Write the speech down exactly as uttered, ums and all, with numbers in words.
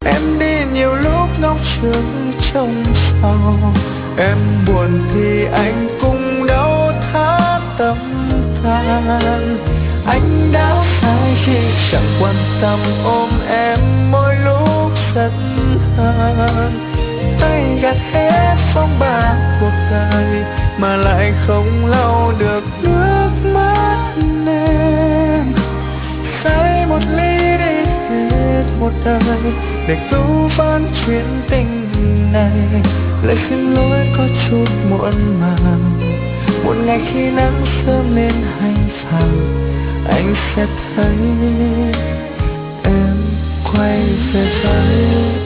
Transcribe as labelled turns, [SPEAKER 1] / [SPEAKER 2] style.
[SPEAKER 1] Em đi nhiều lúc ngóng trước trông sau, em buồn thì anh cũng đau thắt tâm than. Anh đã sai khi chẳng quan tâm ôm em mỗi lúc giận hờn. Tay gạt hết phong ba cuộc đời mà lại không lau được nước mắt em. Say một ly đi hết một đời để cứu vãn chuyện tình này. Lời xin lỗi có chút muộn màng, một ngày khi nắng sớm lên hành phàng, anh sẽ thấy em quay về với